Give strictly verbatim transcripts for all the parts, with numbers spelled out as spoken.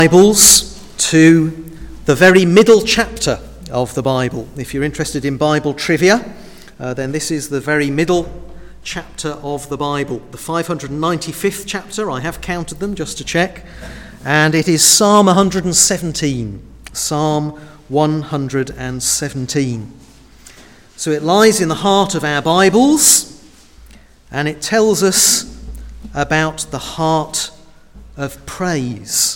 Bibles to the very middle chapter of the Bible. If you're interested in Bible trivia, uh, then this is the very middle chapter of the Bible. The five hundred ninety-fifth chapter, I have counted them just to check, and it is Psalm one hundred seventeen. Psalm one hundred seventeen. So it lies in the heart of our Bibles, and it tells us about the heart of praise.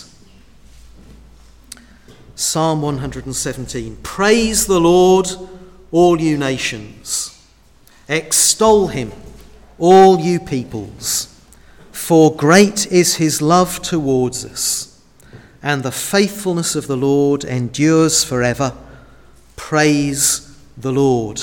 Psalm one hundred seventeen. Praise the Lord, all you nations. Extol him, all you peoples. For great is his love towards us, and the faithfulness of the Lord endures forever. Praise the Lord.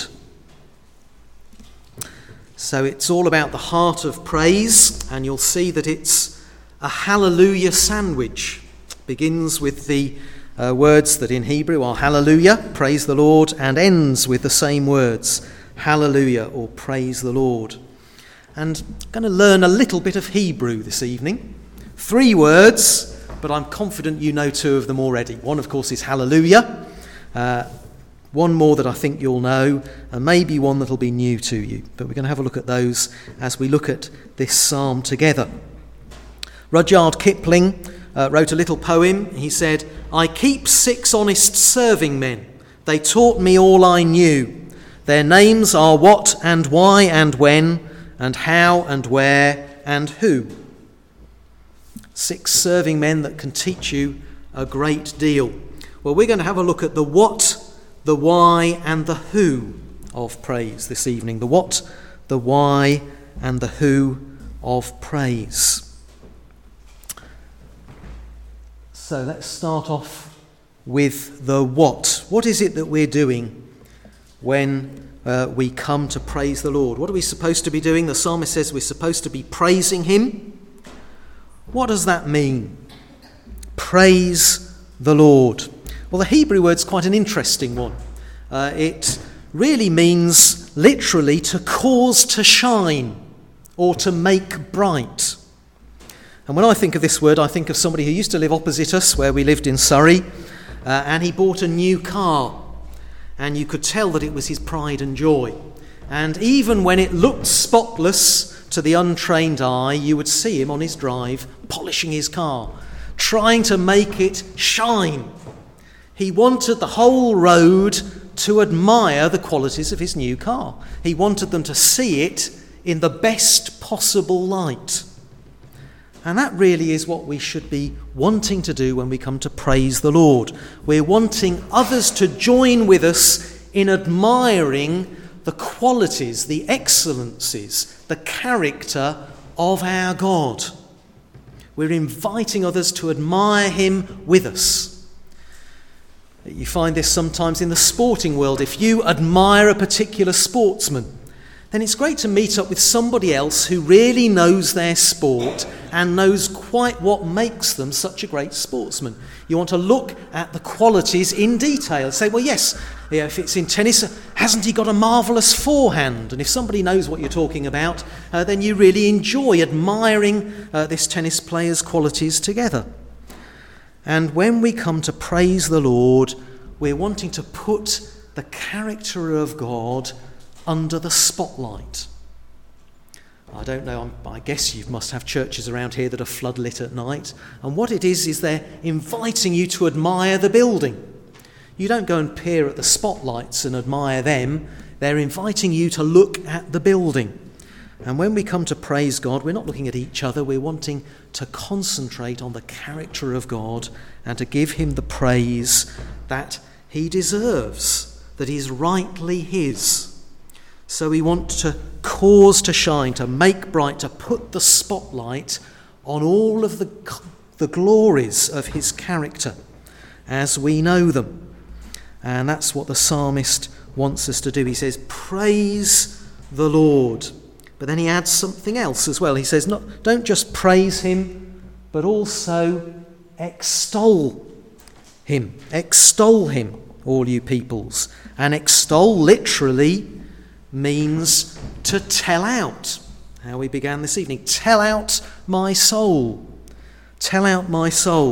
So it's all about the heart of praise, and you'll see that it's a hallelujah sandwich. Begins with the Uh, words that in Hebrew are hallelujah, praise the Lord, and ends with the same words, hallelujah, or praise the Lord. And I'm going to learn a little bit of Hebrew this evening. Three words, but I'm confident you know two of them already. One, of course, is hallelujah. Uh, one more that I think you'll know, and maybe one that'll be new to you. But we're going to have a look at those as we look at this psalm together. Rudyard Kipling Uh, wrote a little poem. He said, I keep six honest serving men. They taught me all I knew. Their names are what and why and when and how and where and who. Six serving men that can teach you a great deal. Well, we're going to have a look at the what, the why and the who of praise this evening. The what, the why and the who of praise. So let's start off with the what. What is it that we're doing when uh, we come to praise the Lord? What are we supposed to be doing? The psalmist says we're supposed to be praising him. What does that mean? Praise the Lord. Well, the Hebrew word's quite an interesting one. Uh, it really means literally to cause to shine or to make bright. And when I think of this word, I think of somebody who used to live opposite us, where we lived in Surrey, uh, and he bought a new car. And you could tell that it was his pride and joy. And even when it looked spotless to the untrained eye, you would see him on his drive, polishing his car, trying to make it shine. He wanted the whole road to admire the qualities of his new car. He wanted them to see it in the best possible light. And that really is what we should be wanting to do when we come to praise the Lord. We're wanting others to join with us in admiring the qualities, the excellencies, the character of our God. We're inviting others to admire him with us. You find this sometimes in the sporting world. If you admire a particular sportsman, then it's great to meet up with somebody else who really knows their sport and knows quite what makes them such a great sportsman. You want to look at the qualities in detail. Say, well, yes, yeah, if it's in tennis, hasn't he got a marvellous forehand? And if somebody knows what you're talking about, uh, then you really enjoy admiring uh, this tennis player's qualities together. And when we come to praise the Lord, we're wanting to put the character of God under the spotlight. I don't know, I guess you must have churches around here that are floodlit at night. And what it is, is they're inviting you to admire the building. You don't go and peer at the spotlights and admire them. They're inviting you to look at the building. And when we come to praise God, we're not looking at each other. We're wanting to concentrate on the character of God and to give him the praise that he deserves, that is rightly his. So we want to cause to shine, to make bright, to put the spotlight on all of the, the glories of his character as we know them. And that's what the psalmist wants us to do. He says, praise the Lord. But then he adds something else as well. He says, not, don't just praise him, but also extol him. Extol him, all you peoples. And extol literally means to tell out, how we began this evening. Tell out my soul. Tell out my soul.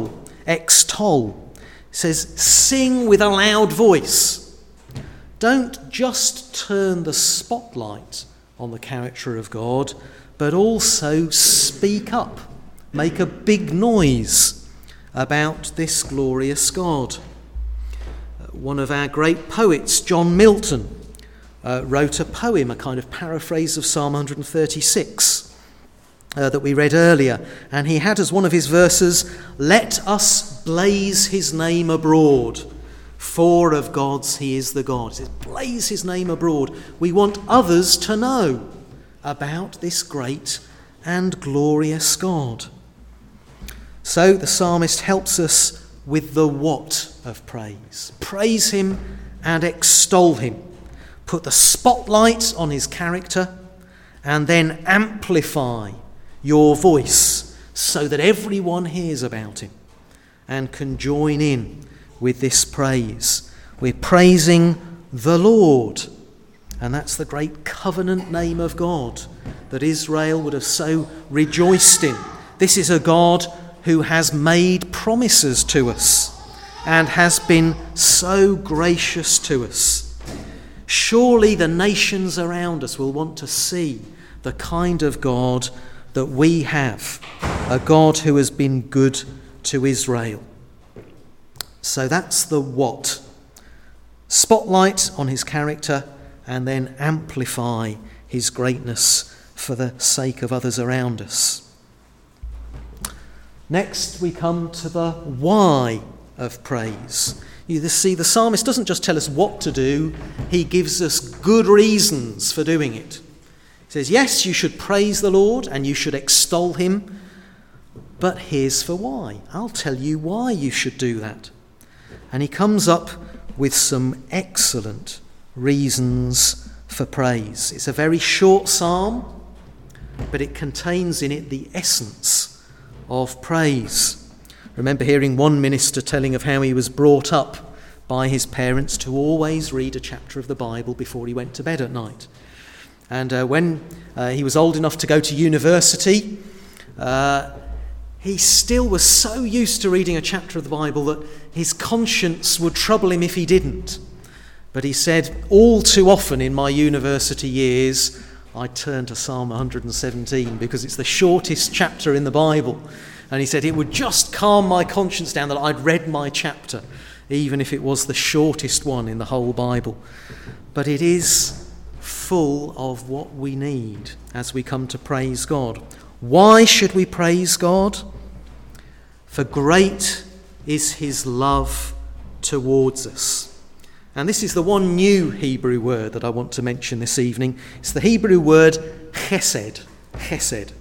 extol. It says, sing with a loud voice. Don't just turn the spotlight on the character of God, but also speak up. Make a big noise about this glorious God. One of our great poets, John Milton, uh, wrote a poem, a kind of paraphrase of Psalm one thirty-six uh, that we read earlier. And he had as one of his verses, "Let us blaze his name abroad, for of gods he is the God." He says, blaze his name abroad. We want others to know about this great and glorious God. So the psalmist helps us with the what of praise. Praise him and extol him. Put the spotlight on his character and then amplify your voice so that everyone hears about him and can join in with this praise. We're praising the Lord, and that's the great covenant name of God that Israel would have so rejoiced in. This is a God who has made promises to us and has been so gracious to us. Surely the nations around us will want to see the kind of God that we have, a God who has been good to Israel. So that's the what. Spotlight on his character and then amplify his greatness for the sake of others around us. Next, we come to the why of praise. You see, the psalmist doesn't just tell us what to do, he gives us good reasons for doing it. He says, yes, you should praise the Lord and you should extol him, but here's for why. I'll tell you why you should do that. And he comes up with some excellent reasons for praise. It's a very short psalm, but it contains in it the essence of praise. I remember hearing one minister telling of how he was brought up by his parents to always read a chapter of the Bible before he went to bed at night. And uh, when uh, he was old enough to go to university, uh, he still was so used to reading a chapter of the Bible that his conscience would trouble him if he didn't. But he said, all too often in my university years, I turned to Psalm one seventeen because it's the shortest chapter in the Bible. And he said it would just calm my conscience down that I'd read my chapter, even if it was the shortest one in the whole Bible. But it is full of what we need as we come to praise God. Why should we praise God? For great is his love towards us. And this is the one new Hebrew word that I want to mention this evening. It's the Hebrew word chesed. Chesed.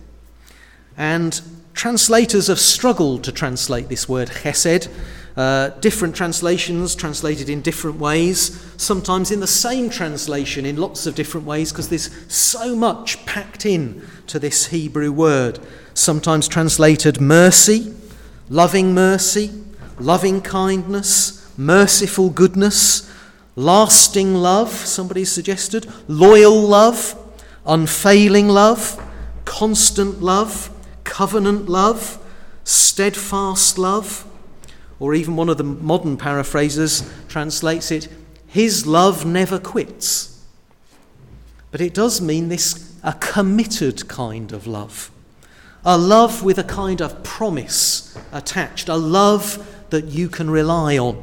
And translators have struggled to translate this word chesed. Uh, different translations translated in different ways, sometimes in the same translation in lots of different ways, because there's so much packed in to this Hebrew word. Sometimes translated mercy, loving mercy, loving kindness, merciful goodness, lasting love, somebody suggested, loyal love, unfailing love, constant love, covenant love, steadfast love, or even one of the modern paraphrases translates it, his love never quits. But it does mean this, a committed kind of love, a love with a kind of promise attached, a love that you can rely on.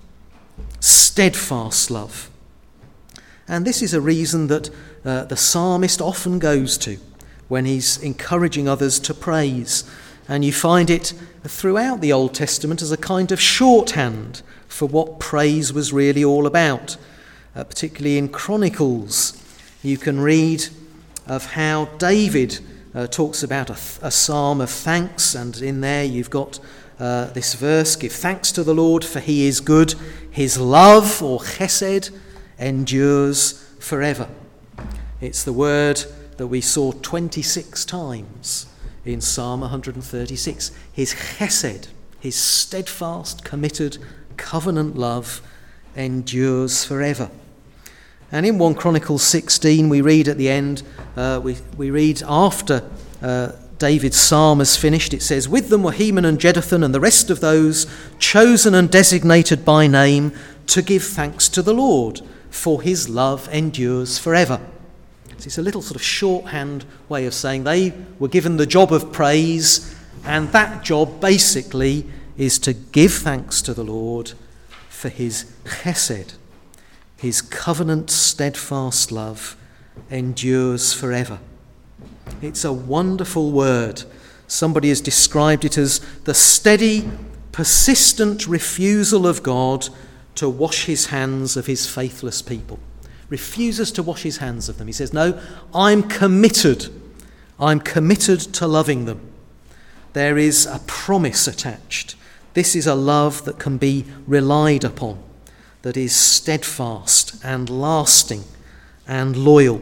Steadfast love. And this is a reason that uh, the psalmist often goes to when he's encouraging others to praise. And you find it throughout the Old Testament as a kind of shorthand for what praise was really all about. Uh, particularly in Chronicles, you can read of how David uh, talks about a, th- a psalm of thanks, and in there you've got uh, this verse, give thanks to the Lord for he is good, his love, or chesed, endures forever. It's the word that we saw twenty-six times in Psalm one thirty-six. His chesed, his steadfast, committed, covenant love endures forever. And in First Chronicles sixteen, we read at the end, uh, we, we read after uh, David's psalm has finished, it says, "With them were Heman and Jeduthun and the rest of those chosen and designated by name to give thanks to the Lord, for his love endures forever." So it's a little sort of shorthand way of saying they were given the job of praise, and that job basically is to give thanks to the Lord for his chesed, his covenant steadfast love endures forever. It's a wonderful word. Somebody has described it as the steady, persistent refusal of God to wash his hands of his faithless people. Refuses to wash his hands of them. He says, no, I'm committed. I'm committed to loving them. There is a promise attached. This is a love that can be relied upon, that is steadfast and lasting and loyal.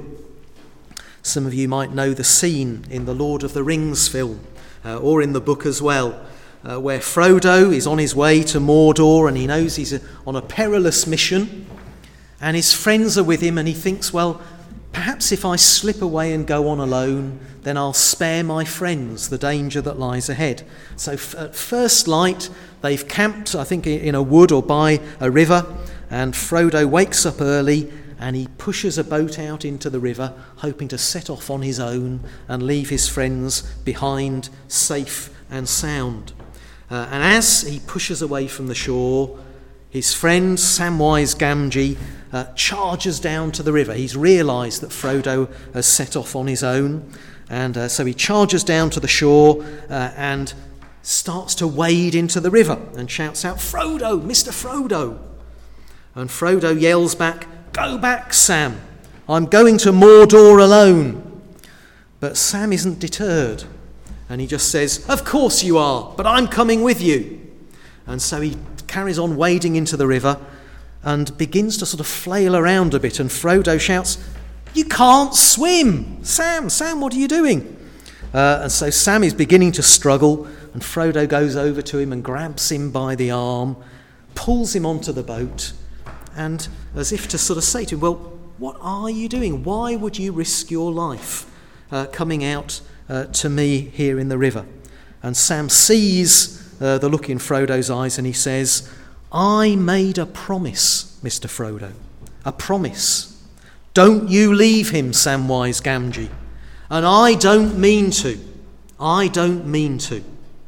Some of you might know the scene in the Lord of the Rings film, uh, or in the book as well, uh, where Frodo is on his way to Mordor and he knows he's on a perilous mission, and his friends are with him, and he thinks, well, perhaps if I slip away and go on alone, then I'll spare my friends the danger that lies ahead. So f- at first light, they've camped, I think, in a wood or by a river, and Frodo wakes up early and he pushes a boat out into the river, hoping to set off on his own and leave his friends behind safe and sound. Uh, and as he pushes away from the shore, his friend Samwise Gamgee uh, charges down to the river. He's realised that Frodo has set off on his own, and uh, so he charges down to the shore uh, and starts to wade into the river and shouts out, "Frodo, Mister Frodo!" And Frodo yells back, "Go back, Sam. I'm going to Mordor alone." But Sam isn't deterred, and he just says, "Of course you are, but I'm coming with you." And so he carries on wading into the river and begins to sort of flail around a bit, and Frodo shouts, "You can't swim! Sam, Sam, what are you doing?" Uh, and so Sam is beginning to struggle, and Frodo goes over to him and grabs him by the arm, pulls him onto the boat, and as if to sort of say to him, well, what are you doing? Why would you risk your life uh, coming out uh, to me here in the river? And Sam sees uh, the look in Frodo's eyes, and he says, "I made a promise, Mister Frodo, a promise. Don't you leave him, Samwise Gamgee. And I don't mean to. I don't mean to."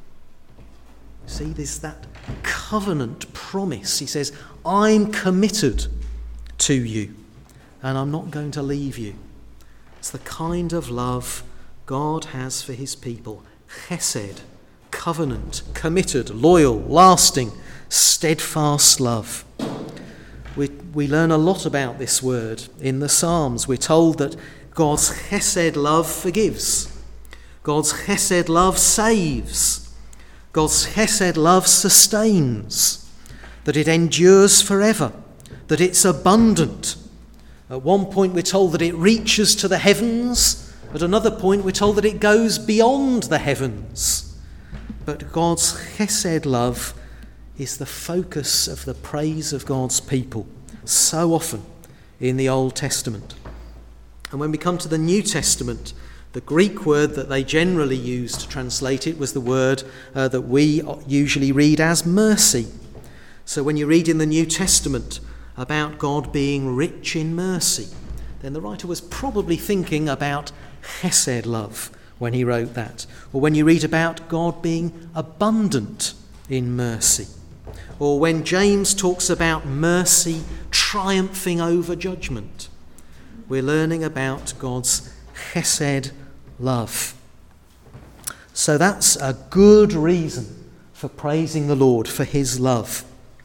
See, there's that covenant promise. He says, I'm committed to you, and I'm not going to leave you. It's the kind of love God has for his people. Chesed, covenant, committed, loyal, lasting, steadfast love. We, we learn a lot about this word in the Psalms. We're told that God's chesed love forgives. God's chesed love saves. God's chesed love sustains. That it endures forever, that it's abundant. At one point we're told that it reaches to the heavens. At another point we're told that it goes beyond the heavens. But God's chesed love is the focus of the praise of God's people so often in the Old Testament. And when we come to the New Testament, the Greek word that they generally used to translate it was the word uh, that we usually read as mercy. So when you read in the New Testament about God being rich in mercy, then the writer was probably thinking about chesed love when he wrote that. Or when you read about God being abundant in mercy. Or when James talks about mercy triumphing over judgment, we're learning about God's chesed love. So that's a good reason for praising the Lord for his love.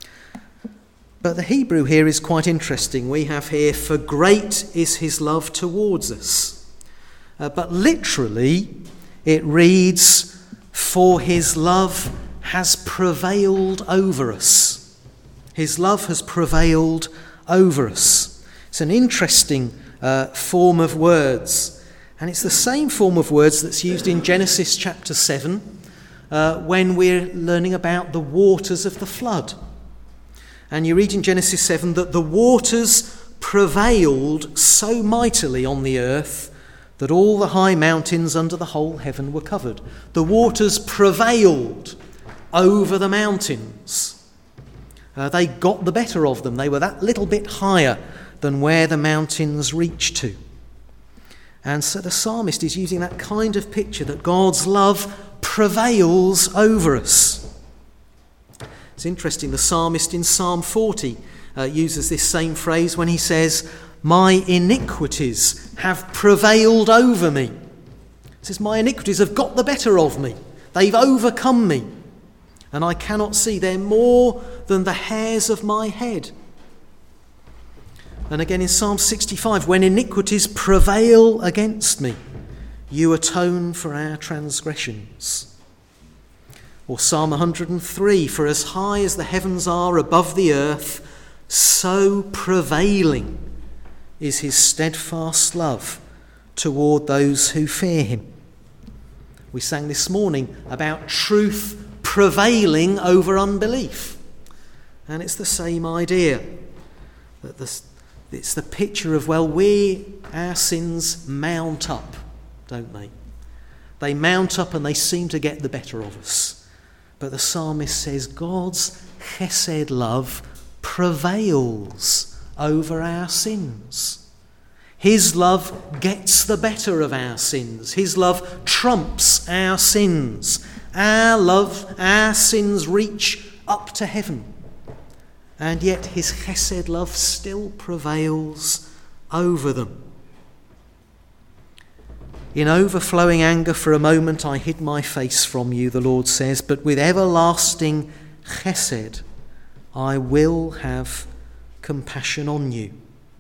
But the Hebrew here is quite interesting. We have here, "For great is his love towards us." Uh, but literally, it reads, "For his love has prevailed over us." His love has prevailed over us. It's an interesting uh, form of words. And it's the same form of words that's used in Genesis chapter seven uh, when we're learning about the waters of the flood. And you read in Genesis seven that the waters prevailed so mightily on the earth that all the high mountains under the whole heaven were covered. The waters prevailed over the mountains. Uh, they got the better of them. They were that little bit higher than where the mountains reached to. And so the psalmist is using that kind of picture that God's love prevails over us. It's interesting, the psalmist in Psalm forty uh, uses this same phrase when he says, "My iniquities have prevailed over me." He says, my iniquities have got the better of me. They've overcome me. And I cannot see. They're more than the hairs of my head. And again in Psalm sixty-five, when iniquities prevail against me, you atone for our transgressions. Or Psalm one hundred three, for as high as the heavens are above the earth, so prevailing is his steadfast love toward those who fear him. We sang this morning about truth prevailing over unbelief. And it's the same idea. That this, it's the picture of, well, we, our sins mount up, don't they? They mount up and they seem to get the better of us. But the psalmist says God's chesed love prevails over our sins. His love gets the better of our sins. His love trumps our sins. Our love, our sins reach up to heaven. And yet his chesed love still prevails over them. In overflowing anger for a moment I hid my face from you, the Lord says, but with everlasting chesed I will have compassion on you.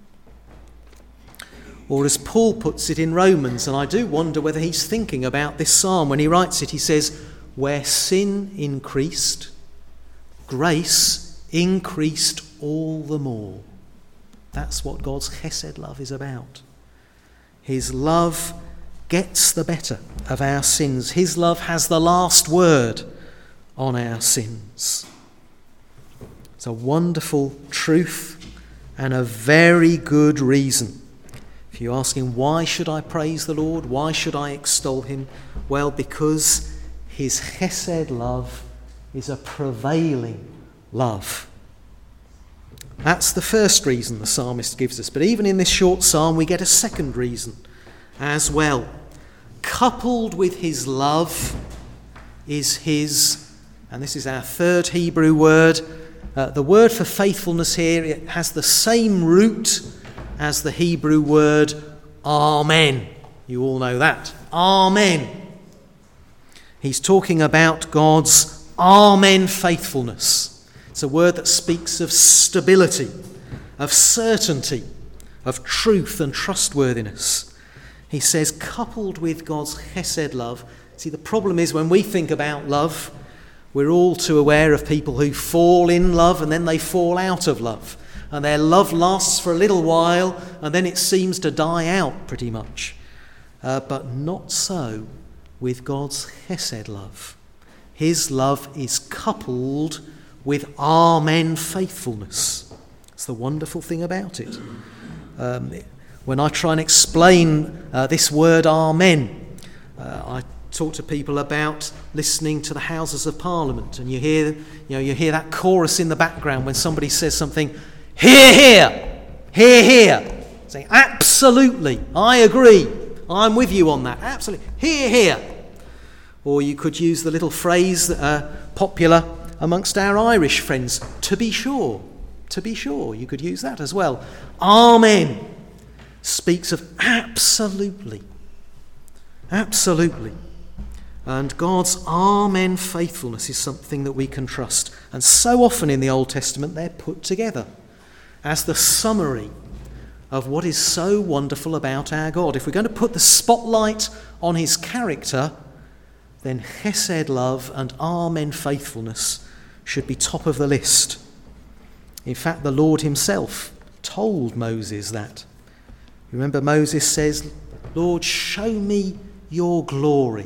Or as Paul puts it in Romans, and I do wonder whether he's thinking about this psalm when he writes it, he says, where sin increased, grace increased all the more. That's what God's chesed love is about. His love gets the better of our sins. His love has the last word on our sins. It's a wonderful truth and a very good reason. If you're asking, why should I praise the Lord? Why should I extol him? Well, because his chesed love is a prevailing love. That's the first reason the psalmist gives us. But even in this short psalm, we get a second reason as well. Coupled with his love is his, and this is our third Hebrew word, uh, the word for faithfulness here, it has the same root as the Hebrew word Amen. You all know that. Amen. He's talking about God's Amen faithfulness. It's a word that speaks of stability, of certainty, of truth and trustworthiness. He says, coupled with God's chesed love. See, the problem is when we think about love, we're all too aware of people who fall in love and then they fall out of love. And their love lasts for a little while and then it seems to die out pretty much. Uh, but not so with God's chesed love. His love is coupled with Amen faithfulness. It's the wonderful thing about it. Um, When I try and explain uh, this word Amen, uh, I talk to people about listening to the Houses of Parliament, and you hear, you know, you hear that chorus in the background when somebody says something, hear, hear, hear, hear, saying absolutely, I agree, I'm with you on that, absolutely, hear, hear. Or you could use the little phrase that are popular amongst our Irish friends, to be sure, to be sure. You could use that as well. Amen speaks of absolutely, absolutely. And God's Amen faithfulness is something that we can trust. And so often in the Old Testament they're put together as the summary of what is so wonderful about our God. If we're going to put the spotlight on his character, then chesed love and Amen faithfulness should be top of the list. In fact, the Lord himself told Moses that. Remember, Moses says, Lord, show me your glory.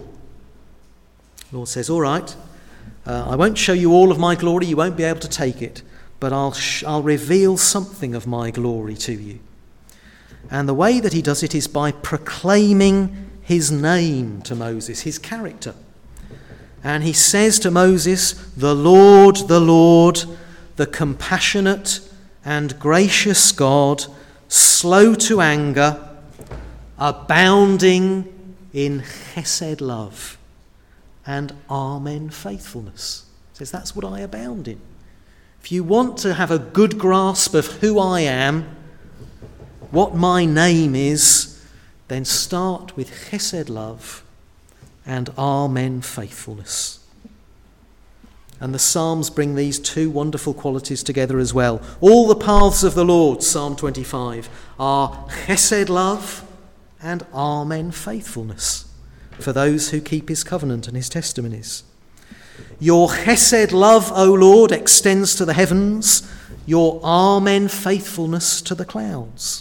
The Lord says, all right, uh, I won't show you all of my glory, you won't be able to take it, but I'll, sh- I'll reveal something of my glory to you. And the way that he does it is by proclaiming his name to Moses, his character. And he says to Moses, "The Lord, the Lord, the compassionate and gracious God, slow to anger, abounding in chesed love and amen faithfulness." He says, that's what I abound in. If you want to have a good grasp of who I am, what my name is, then start with chesed love and amen faithfulness. And the Psalms bring these two wonderful qualities together as well. All the paths of the Lord, Psalm twenty-five, are chesed love and amen faithfulness for those who keep his covenant and his testimonies. Your chesed love, O Lord, extends to the heavens, your amen faithfulness to the clouds.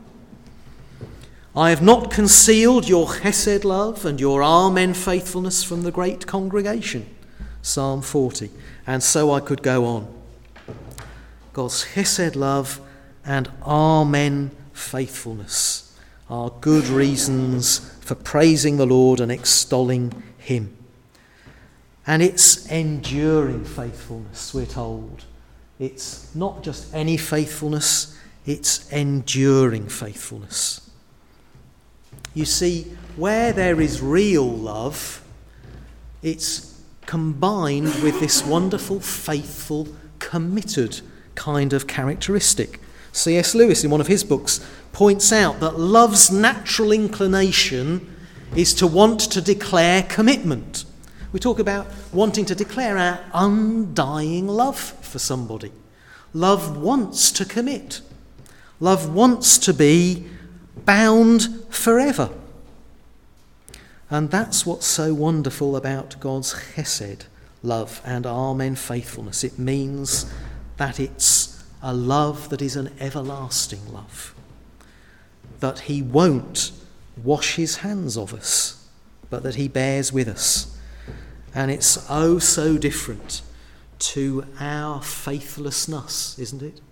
I have not concealed your chesed love and your amen faithfulness from the great congregation, Psalm forty. And so I could go on. God's chesed love and amen faithfulness are good reasons for praising the Lord and extolling him. And it's enduring faithfulness, we're told. It's not just any faithfulness, it's enduring faithfulness. You see, where there is real love, it's combined with this wonderful, faithful, committed kind of characteristic. C S Lewis, in one of his books, points out that love's natural inclination is to want to declare commitment. We talk about wanting to declare our undying love for somebody. Love wants to commit. Love wants to be bound forever. And that's what's so wonderful about God's chesed love and amen faithfulness. It means that it's a love that is an everlasting love. That he won't wash his hands of us, but that he bears with us. And it's oh so different to our faithlessness, isn't it?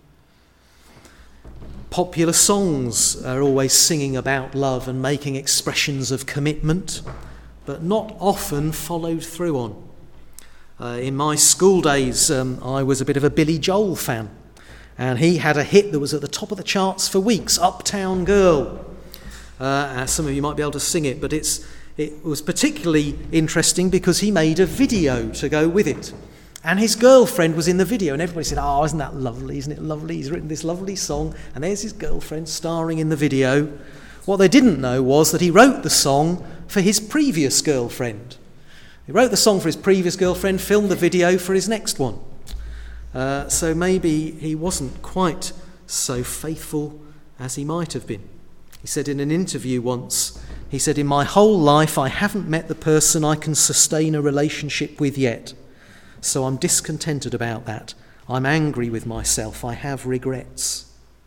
Popular songs are always singing about love and making expressions of commitment, but not often followed through on. Uh, in my school days, um, I was a bit of a Billy Joel fan, and he had a hit that was at the top of the charts for weeks, Uptown Girl. Uh, some of you might be able to sing it, but it's it was particularly interesting because he made a video to go with it. And his girlfriend was in the video, and everybody said, "Oh, isn't that lovely? Isn't it lovely? He's written this lovely song, and there's his girlfriend starring in the video." What they didn't know was that he wrote the song for his previous girlfriend. He wrote the song for his previous girlfriend, filmed the video for his next one. Uh, so maybe he wasn't quite so faithful as he might have been. He said in an interview once, he said, "In my whole life, I haven't met the person I can sustain a relationship with yet. So I'm discontented about that. I'm angry with myself. I have regrets."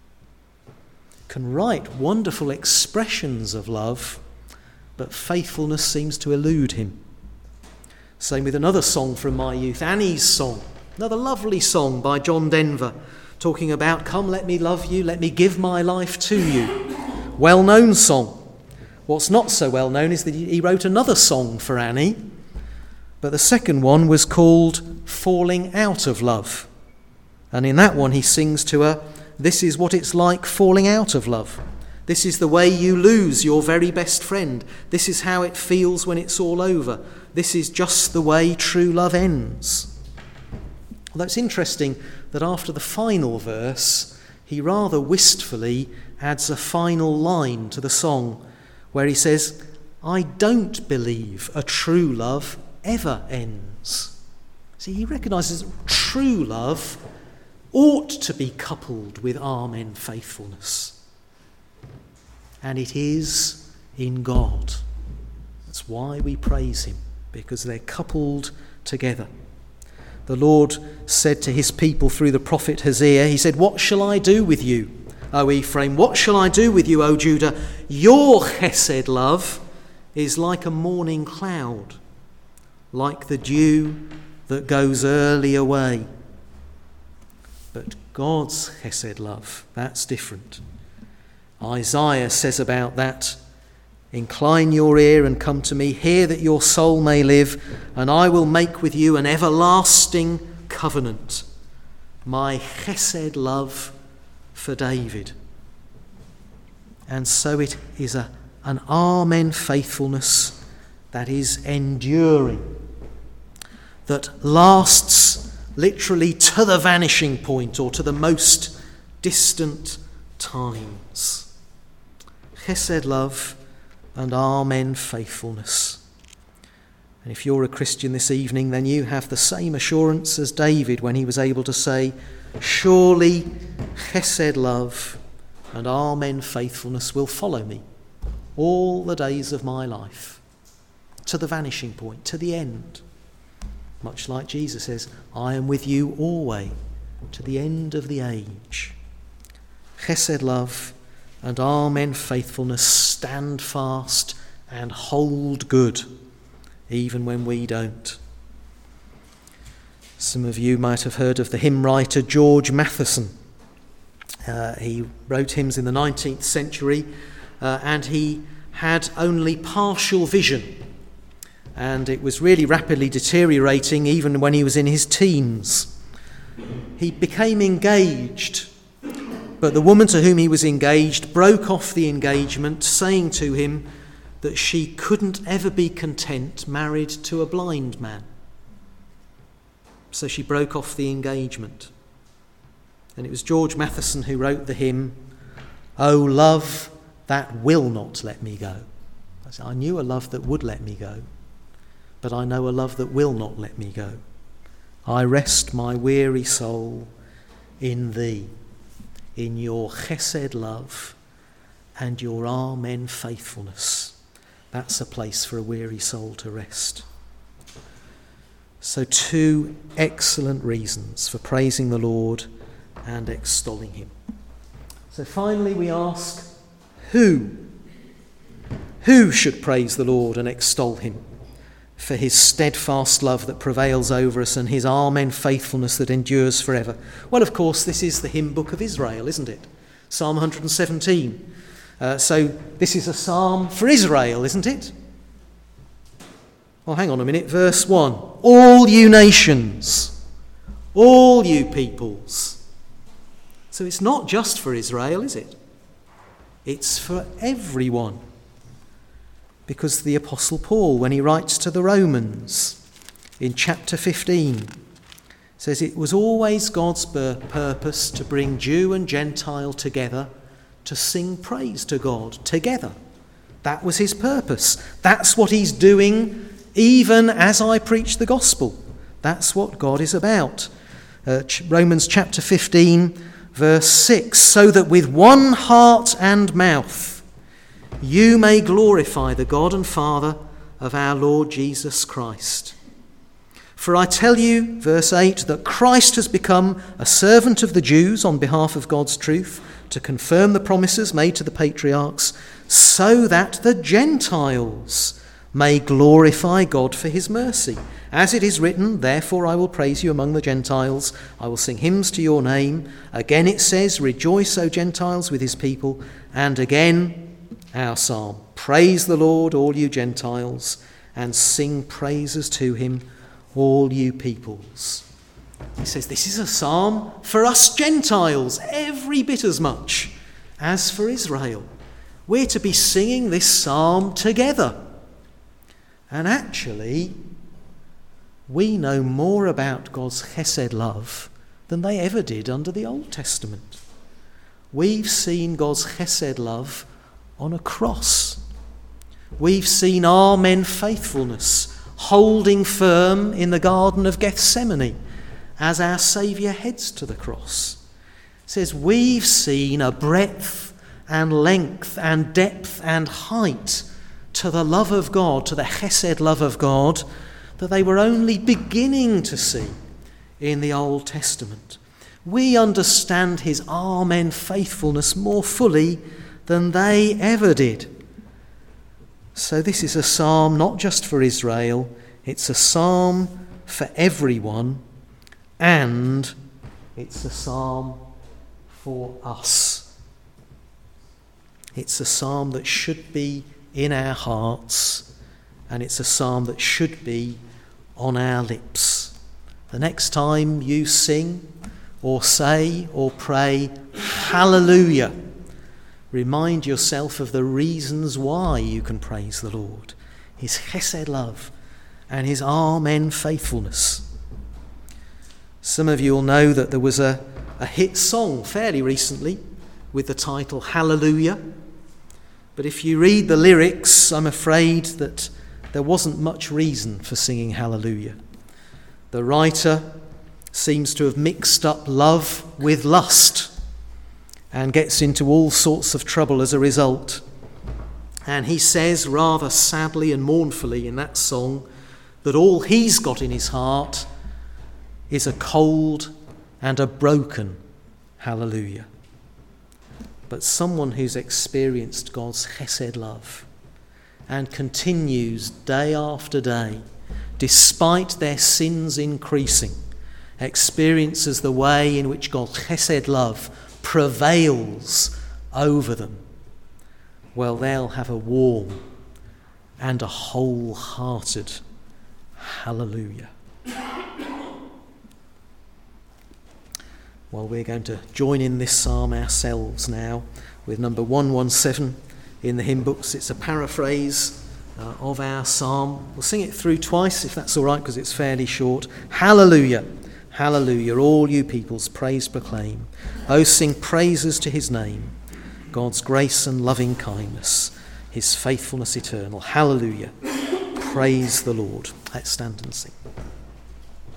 Can write wonderful expressions of love, but faithfulness seems to elude him. Same with another song from my youth, Annie's Song. Another lovely song by John Denver, talking about, "Come, let me love you, let me give my life to you." Well-known song. What's not so well known is that he wrote another song for Annie, but the second one was called Falling Out of Love. And in that one he sings to her, "This is what it's like falling out of love. This is the way you lose your very best friend. This is how it feels when it's all over. This is just the way true love ends." Although it's interesting that after the final verse, he rather wistfully adds a final line to the song where he says, "I don't believe a true love ever ends." See, he recognises true love ought to be coupled with amen faithfulness. And it is in God. That's why we praise him, because they're coupled together. The Lord said to his people through the prophet Hosea, he said, "What shall I do with you, O Ephraim? What shall I do with you, O Judah? Your chesed love is like a morning cloud, like the dew that goes early away." But God's chesed love, that's different. Isaiah says about that, incline your ear and come to me, hear that your soul may live, and I will make with you an everlasting covenant, my chesed love for David. And so it is a, an amen faithfulness that is enduring, that lasts literally to the vanishing point or to the most distant times. Chesed love and amen faithfulness. And if you're a Christian this evening, then you have the same assurance as David when he was able to say, surely chesed love and amen faithfulness will follow me all the days of my life, to the vanishing point, to the end. Much like Jesus says, I am with you always, to the end of the age. Chesed love and amen faithfulness stand fast and hold good, even when we don't. Some of you might have heard of the hymn writer George Matheson. Uh, he wrote hymns in the nineteenth century, uh, and he had only partial vision. And it was really rapidly deteriorating even when he was in his teens. He became engaged, but the woman to whom he was engaged broke off the engagement, saying to him that she couldn't ever be content married to a blind man. So she broke off the engagement. And it was George Matheson who wrote the hymn, "O love that will not let me go." I said, I knew a love that would let me go, but I know a love that will not let me go. I rest my weary soul in thee, in your chesed love and your amen faithfulness. That's a place for a weary soul to rest. So two excellent reasons for praising the Lord and extolling him. So finally we ask, who? Who should praise the Lord and extol him for his steadfast love that prevails over us and his amen faithfulness that endures forever? Well, of course, this is the hymn book of Israel, isn't it? Psalm one hundred seventeen. Uh, so this is a psalm for Israel, isn't it? Well, hang on a minute. Verse one. All you nations, all you peoples. So it's not just for Israel, is it? It's for everyone. Because the Apostle Paul, when he writes to the Romans in chapter fifteen, says it was always God's purpose to bring Jew and Gentile together to sing praise to God together. That was his purpose. That's what he's doing even as I preach the gospel. That's what God is about. Uh, Romans chapter fifteen, verse six, so that with one heart and mouth you may glorify the God and Father of our Lord Jesus Christ. For I tell you, verse eight, that Christ has become a servant of the Jews on behalf of God's truth to confirm the promises made to the patriarchs, so that the Gentiles may glorify God for his mercy. As it is written, therefore I will praise you among the Gentiles. I will sing hymns to your name. Again it says, rejoice, O Gentiles, with his people. And again, our psalm, praise the Lord, all you Gentiles, and sing praises to him, all you peoples. He says this is a psalm for us Gentiles, every bit as much as for Israel. We're to be singing this psalm together. And actually, we know more about God's chesed love than they ever did under the Old Testament. We've seen God's chesed love on a cross. We've seen amen faithfulness holding firm in the Garden of Gethsemane as our Saviour heads to the cross. It says we've seen a breadth and length and depth and height to the love of God, to the chesed love of God, that they were only beginning to see in the Old Testament. We understand his amen faithfulness more fully than they ever did. So this is a psalm not just for Israel, it's a psalm for everyone, and it's a psalm for us. It's a psalm that should be in our hearts, and it's a psalm that should be on our lips. The next time you sing or say or pray, hallelujah, remind yourself of the reasons why you can praise the Lord. His chesed love and his amen faithfulness. Some of you will know that there was a, a hit song fairly recently with the title Hallelujah. But if you read the lyrics, I'm afraid that there wasn't much reason for singing hallelujah. The writer seems to have mixed up love with lust and gets into all sorts of trouble as a result. And he says rather sadly and mournfully in that song that all he's got in his heart is a cold and a broken hallelujah. But someone who's experienced God's chesed love and continues day after day, despite their sins increasing, experiences the way in which God's chesed love prevails over them, well, they'll have a warm and a wholehearted hallelujah. Well, we're going to join in this psalm ourselves now with number one seventeen in the hymn books. It's a paraphrase uh, of our psalm. We'll sing it through twice, if that's all right, because it's fairly short. Hallelujah, hallelujah, all you peoples, praise proclaim. Oh, sing praises to his name, God's grace and loving kindness, his faithfulness eternal. Hallelujah, praise the Lord. Let's stand and sing.